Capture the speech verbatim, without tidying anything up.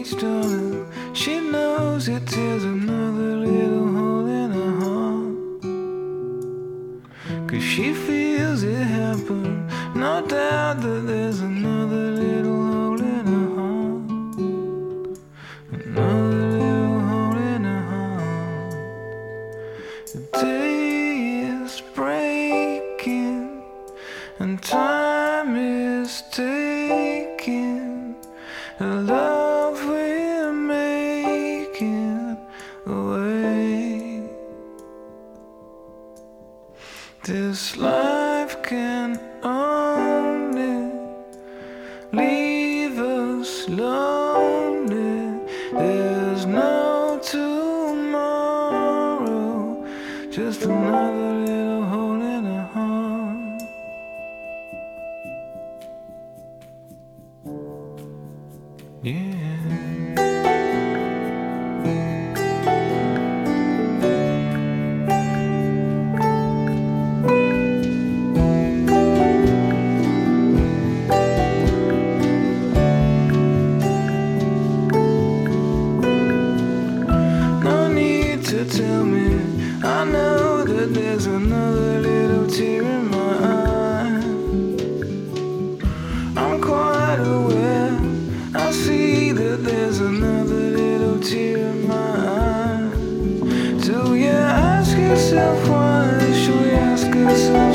each darling. She knows it tears another little hole in her heart, 'cause she feels it happen. No doubt that there's another little hole in her heart, another little hole in her heart. The day is breaking and time is taking the love we're making away. This life can only leave us lonely. There's no tomorrow, just another little hole in a heart. Yeah. To tell me, I know that there's another little tear in my eye. I'm quite aware, I see that there's another little tear in my eye. So yeah, ask yourself why, should we ask ourselves